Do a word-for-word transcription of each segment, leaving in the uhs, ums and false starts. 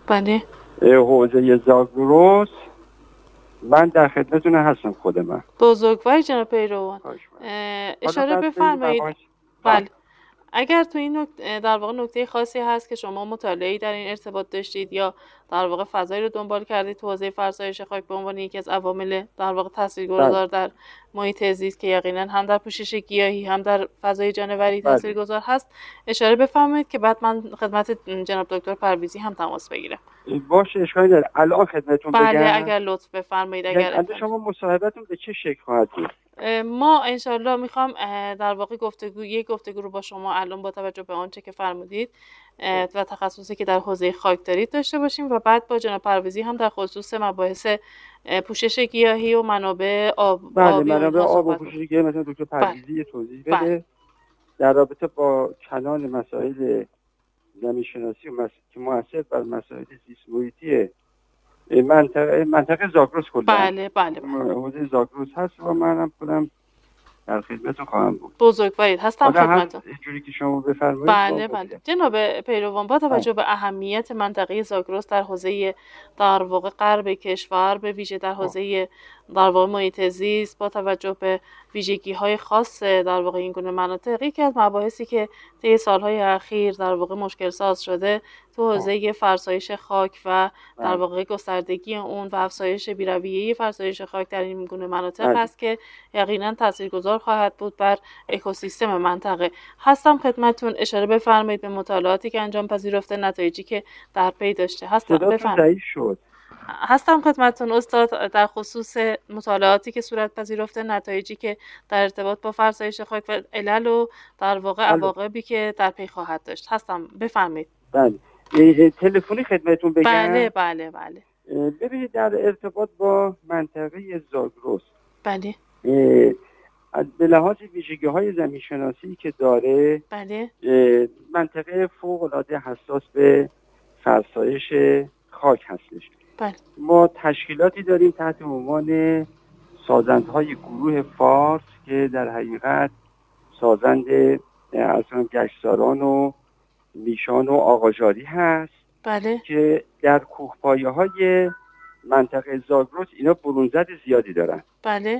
بله. حوزه زاگرس، من در خدمتتون هستم. خود من بزرگوار جناب پیروان، اشاره بفرمایید. بله، اگر تو این نکته در واقع نکته خاصی هست که شما مطالعه‌ای در این ارتباط داشتید یا در واقع فضایی رو دنبال کردید تو حوزه فرسایش خاک به عنوان یکی از عوامل در واقع تاثیرگذار در محیط زیست که یقینا هم در پوشش گیاهی هم در فضای جانوری تاثیرگذار هست، اشاره بفرمایید که بعد من خدمت جناب دکتر پرویزی هم تماس بگیرم. باشه، اشکالی نداره. الان خدمتتون بگم. بله اگر لطف بفرمایید. اگر یعنی شما مصاحبتون به چه شکل خواهد بود؟ ما انشالله میخوام در واقع گفتگو یک گفتگو رو با شما الان با توجه به آنچه که فرمودید و تخصصی که در حوزه خاک دارید داشته باشیم و بعد با جناب پرویزی هم در خصوص مباحث پوشش گیاهی و منابع آب. بله، منابع آب و پوشش گیاهی مثلا دکتر پرویزی توضیح بده. بله. در رابطه با کلان مسائل زمین شناسی و مس... که مؤثر بر مسائل زیست محیطی منطقه منطقه زاگرس کلا. بله بله بله. حوزه زاگرس هست و منم خودم در خدمتتون خواهم بود. بزرگوارید، هستم خدمتتون. جوری که شما بفرمایید. بله بله. جناب پیروان، با توجه به اهمیت منطقه زاگرس در حوزه در واقع غرب کشور، به ویژه در حوزه در واقع محیط زیست، با توجه به ویژگی‌های خاص در واقع این گونه مناطق، یکی از مباحثی که طی سال‌های اخیر در واقع مشکل ساز شده تو حوزه فرسایش خاک و در واقع گستردگی اون و افزایش بی‌رویه‌ای فرسایش خاک در این گونه مناطق است که یقینا تاثیرگذار خواهد بود بر اکوسیستم منطقه. هستم خدمتتون، اشاره بفرمایید به مطالعاتی که انجام پذیرفته، نتایجی که در پی داشته. هستم بفرمایید. شد هستم خدمتتون استاد در خصوص مطالعاتی که صورت پذیرفته، نتایجی که در ارتباط با فرسایش خاک و علل و در واقع عواقبی که در پی خواهد داشت. هستم، بفرمایید. بله، تلفنی خدمتتون بگم. بله بله بله. ببینید در ارتباط با منطقه زاگرس، بله، به لحاظ ویژگی‌های زمین‌شناسی که داره، بله، منطقه فوق‌العاده حساس به فرسایش خاک هستش. بله. ما تشکیلاتی داریم تحت عنوان سازندهای گروه فارس که در حقیقت سازند اصلا گشتزاران و میشان و آقاجاری هست. بله. که در کوهپایه‌های منطقه زاگرس اینا برونزد زیادی دارن. بله.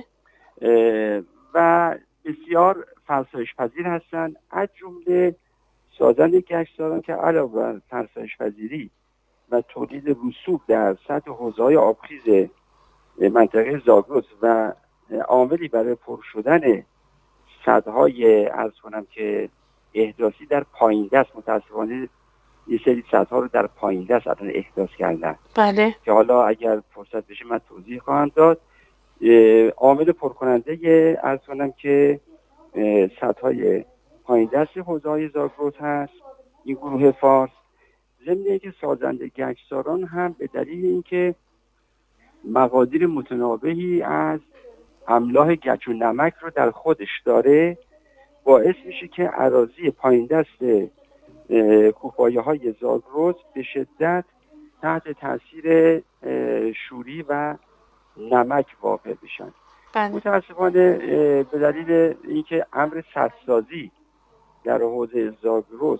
و بسیار فرسایش پذیر هستن، از جمله سازند گشتزاران که علاوه بر فرسایش پذیری و تولید رسوب در سطح حوزه‌های آبخیز منطقه زاگرس و عاملی برای پر شدن سدهای عرض کنم که احداثی در پایین دست، متاسفانه یه سری سدها رو در پایین دست الان احداث کردن. بله. که حالا اگر فرصت بشه من توضیح خواهم داد. عامل پرکننده عرض کنم که سدهای پایین دست حوزه‌های زاگرس هست این گروه فارس. ضمن که سازنده گچساران هم به دلیل اینکه مقادیر متنوعی از املاح گچ و نمک رو در خودش داره، باعث میشه که اراضی پایین دست کوهپایه‌های زاگرس به شدت تحت تاثیر شوری و نمک واقع بشن. متاسفانه به دلیل اینکه امر سدسازی در حوزه زاگرس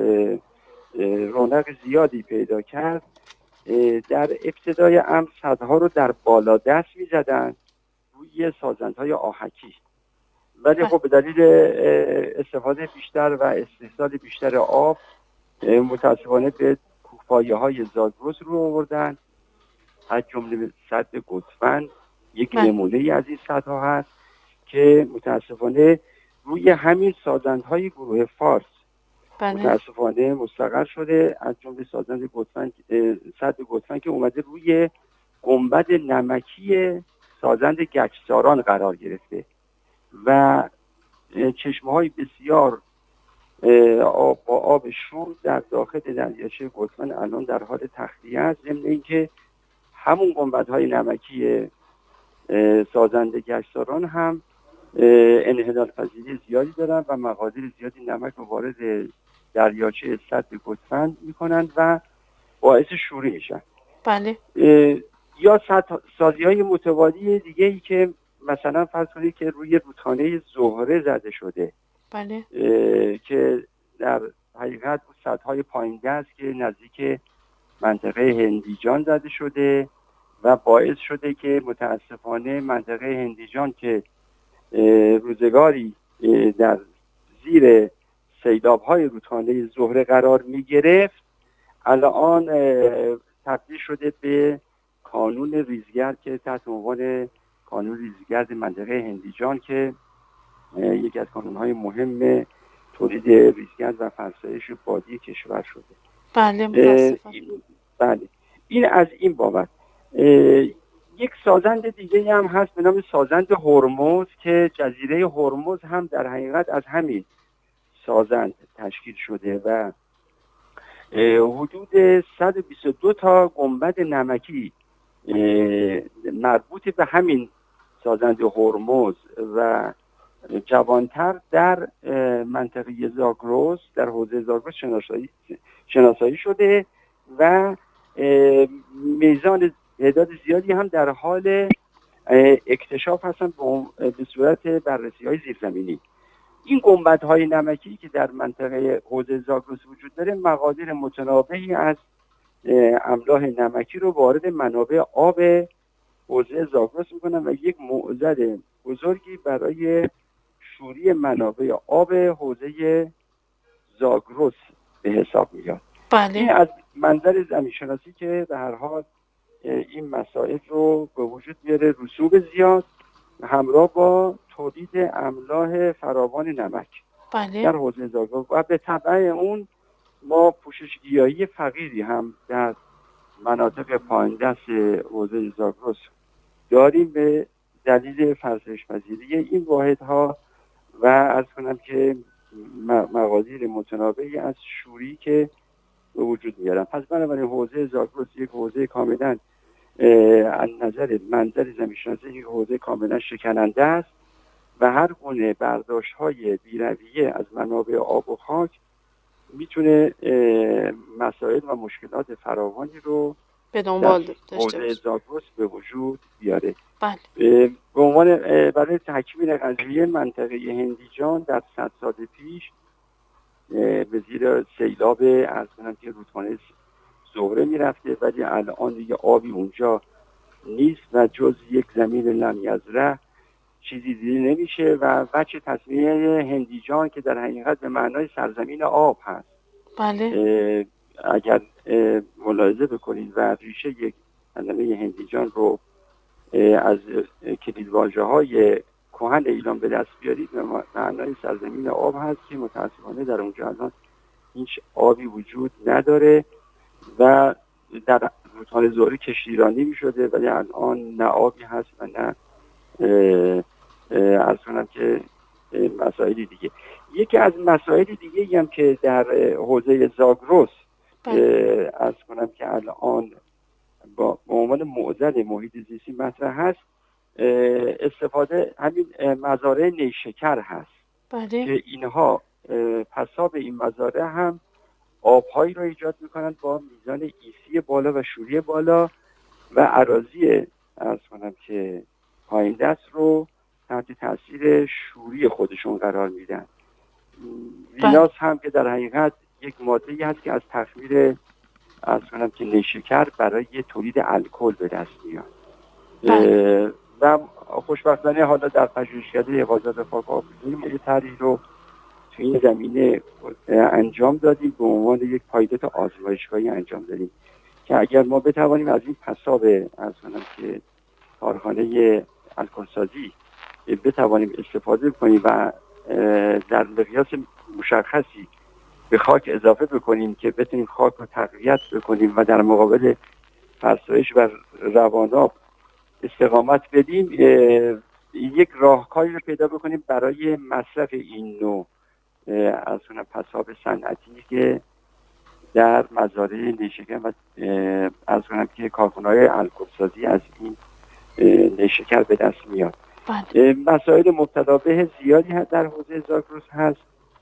رونق زیادی پیدا کرد، در ابتدای امر سدها رو در بالا دست می زدن روی سازندهای آهکی، ولی خب به دلیل استفاده بیشتر و استحصال بیشتر آب متاسفانه به کوهپایه‌های زاگرس رو آوردن، از جمله سد گتفن یک نمونه ای از این سدها هست که متاسفانه روی همین سازندهای گروه فارس متاسفانه مستقر شده، از جمله سازند گتفن، سد گتفن که اومده روی گنبد نمکی سازند گچساران قرار گرفته و چشمه‌های بسیار آب با آب شور در داخل دریاچه گتفن الان در حال تخلیه است، ضمن اینکه همون گنبدهای نمکی سازند گچساران هم انحلال پذیری زیادی دارن و مقادیر زیادی نمک رو وارد دریاچه سد گتفن میکنن و باعث شوری میشن. بله. یا سازی های متوالی دیگه ای که مثلا فرض کنید که روی رودخانه زهره زده شده. بله. که در حقیقت سدهای پایین دست که نزدیک منطقه هندیجان زده شده و باعث شده که متاسفانه منطقه هندیجان که روزگاری در زیر سیلاب‌های رودخانه زهره قرار می‌گرفت الان تبدیل شده به کانون ریزگرد که تحت عنوان کانون ریزگرد منطقه هندیجان که یکی از کانون‌های مهم تولید ریزگرد و فرسایش بادی کشور شده. بله متاسفانه. بله این از این بابت. یک سازند دیگه هم هست به نام سازند هرمز که جزیره هرمز هم در حقیقت از همین سازند تشکیل شده و حدود صد و بیست و دو تا گنبد نمکی مربوط به همین سازند هرمز و جوانتر در منطقه زاگرس در حوزه زاگرس شناسایی شناسایی شده و میزان تعداد زیادی هم در حال اکتشاف هستن به صورت بررسی‌های زیرزمینی. این گنبدهای نمکی که در منطقه حوزه زاگرس وجود داره مقادیر متنوعی از املاح نمکی رو وارد منابع آب حوزه زاگرس میکنن و یک معضل بزرگی برای شوری منابع آب حوزه زاگرس به حساب میاد. بله. این از منظر زمین شناسی که به هر حال این مسائل رو به وجود میاره، رسوب زیاد همراه با تولید املاح فراوان نمک بله. در حوزه زاگرس و به تبع اون ما پوشش گیاهی فقیری هم در مناطق پایین دست حوزه زاگرس داریم به دلیل فرسایش پذیری این واحدها و عرض کنم که مقادیر متنوعی از شوری که به وجود میارن. پس بنابراین حوزه زاگرس یک حوزه کاملا از نظر منظر زمین‌شناسی یک حوزه کاملا شکننده است و هر گونه برداشت‌های بی‌رویه از منابع آب و خاک میتونه مسائل و مشکلات فراوانی رو به دنبال داشته حوزه زاگرس به وجود بیاره. بله. به عنوان برای تکمیل قضیه منطقه هندیجان در صد سال پیش به زیر سیلاب از کنم که رودخانه زهره میرفته ولی الان دیگه آبی اونجا نیست و جز یک زمین لم یزرع چیزی دیده نمیشه و وجه تسمیه هندیجان که در حقیقت به معنای سرزمین آب هست. بله. اگر ملاحظه بکنید و ریشه یک کلمه هندیجان رو از کلیدواژه های کهن ایران به دست بیارید به معنای سرزمین آب هست که متاسفانه در اونجا الان هیچ آبی وجود نداره و در رودخانه زهره کشتیرانی می شده ولی الان نه آبی هست و نه عرض کنم که مسائلی دیگه. یکی از مسائل دیگه هم که در حوزه زاگرس عرض کنم که الان با عنوان معضل محیط زیستی مطرح هست استفاده همین مزارع نیشکر هست. بله. که اینها پساب این مزارع هم آبهایی رو ایجاد میکنن با میزان ایسی بالا و شوری بالا و اراضی عرض کنم که پایین دست رو تحت تاثیر شوری خودشون قرار میدن. ویناس هم که در حقیقت یک ماده‌ای هست که از تخمیر عرض کنم که نیشکر برای تولید الکل به دست میاد و خوشبختانه حالا در پژوهشکده حفاظت خاک آبگونی ما یه طرحی رو تو این زمینه انجام دادیم به عنوان یک پایلوت آزمایشگاهی انجام دادیم که اگر ما بتوانیم از این پساب عرض کنم که کارخانه الکلسازی بتوانیم استفاده کنیم و در مقیاس مشخصی به خاک اضافه بکنیم که بتونیم خاک رو تقویت بکنیم و در مقابل فرسایش و رواناب استقامت بدیم، یک راهکاری رو پیدا بکنیم برای مصرف این نوع از اون پساب صنعتی که در مزارع نیشکر و از اون که کارخانه‌های الکلسازی از این نیشکر به دست میاد. مسائل مبتلا به زیادی در حوزه زاگرس هست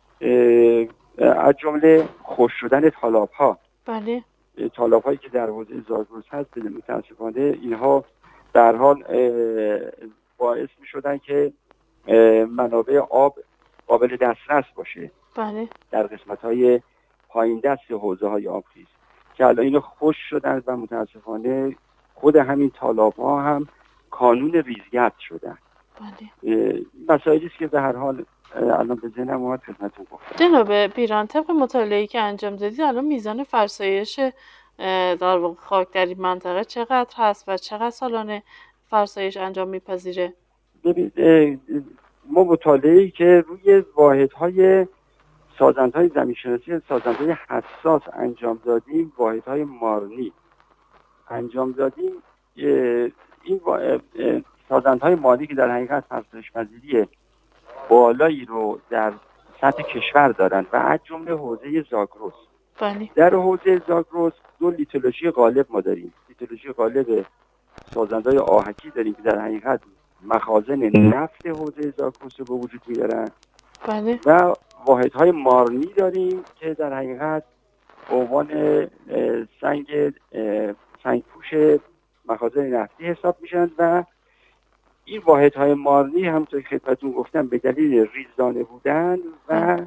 از جمله خشک شدن تالاب‌ها. بله. تالاب‌هایی که در حوزه زاگرس هست متاسفانه اینها در حال باعث می‌شدن که منابع آب قابل دسترس باشه. بله. در قسمت‌های پایین دست حوزه‌های آبخیز که الان اینو خوش شدن و متاسفانه خود همین تالاب ها هم کانون ریزگرد شدن. بله. مسائلی است که به هر حال الان به ذهنم اومد خدمتتون گفتم. جناب پیران، طبق مطالعه‌ای که انجام دادید الان میزان فرسایش در واقع خاک در این منطقه چقدر هست و چقدر سالانه فرسایش انجام میپذیره؟ ببینید ما مطالعه‌ای که روی واحدهای سازندهای زمین‌شناسی سازندهای حساس انجام دادیم، واحدهای مارنی انجام دادیم، این سازندهای مارنی که در حقیقت فرسایش پذیری بالایی رو در سطح کشور دارند و از جمله حوزه زاگرس. بله. در حوزه زاگرس دو لیتولوژی غالب ما داریم. لیتولوژی غالب سازندهای آهکی داریم که در حقیقت مخازن نفت حوزه زاگرس رو به وجود میارن. بله. و واحدهای مارنی داریم که در حقیقت به عنوان سنگ سنگپوش مخازن نفتی حساب میشن و این واحدهای مارنی همونطور که خدمتتون گفتم به دلیل ریزدانه بودن و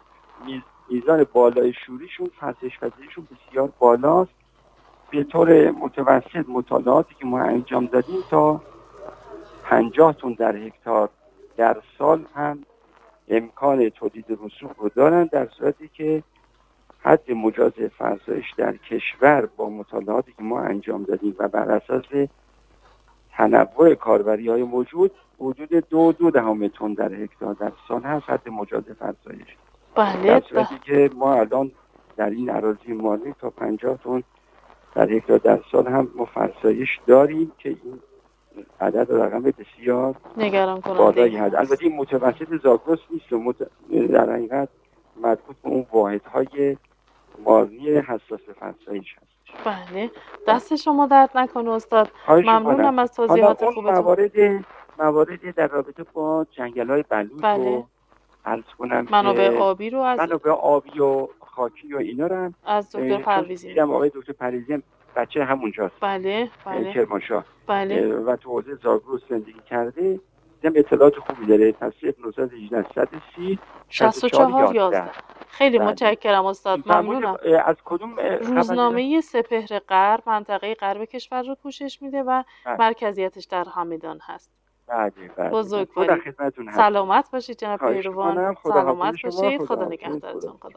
میزان بالای شوریشون فرسایش پذیریشون بسیار بالاست. به طور متوسط مطالعاتی که ما انجام دادیم تا پنجاه تن در هکتار در سال هم امکان تولید رسوب رو دارن، در صورتی که حد مجاز فرسایش در کشور با مطالعاتی که ما انجام دادیم و بر اساس تنوع کاربری های موجود حدود دو دو دهم تن در هکتار در سال هست حد مجاز فرسایش. بله. در صورتی که ما الان در این اراضی مارنی تا پنجاه تن در هکتار در سال هم ما فرسایش داریم که این عدد رقم بسیار نگران کننده بالایی هست. البته این متوسط زاگرس نیست و مت... در حقیقت مربوط به اون واحدهای مارنی حساس فرسایش هست. بله. دست شما درد نکنه استاد. ممنونم از توضیحات خوبتون. موارد مواردی در رابطه با جنگل‌های بلوط بله. رو عرض کنم منابع آبی رو از منابع آبی و خاکی و اینا رو هم از دکتر پرویزی دیدم آقای دکتر پرویزی هم بچه همونجاست. بله بله کرمانشاه. بله. و تو حوزه زاگرس زندگی کرده. دیدم اطلاعات خوبی داره. تصریح نهصد و هجده صد و سی شصت و چهار یازده. خیلی بله. متشکرم استاد. ممنونم. از کدوم روزنامه سپهر غرب منطقه غرب کشور رو پوشش میده و بله. مرکزیتش در همدان هست. بله بله. بزرگواری. خدا خدمتتون هست. سلامت باشید جناب پیروان. سلامت باشید. خدا نگهدارتون.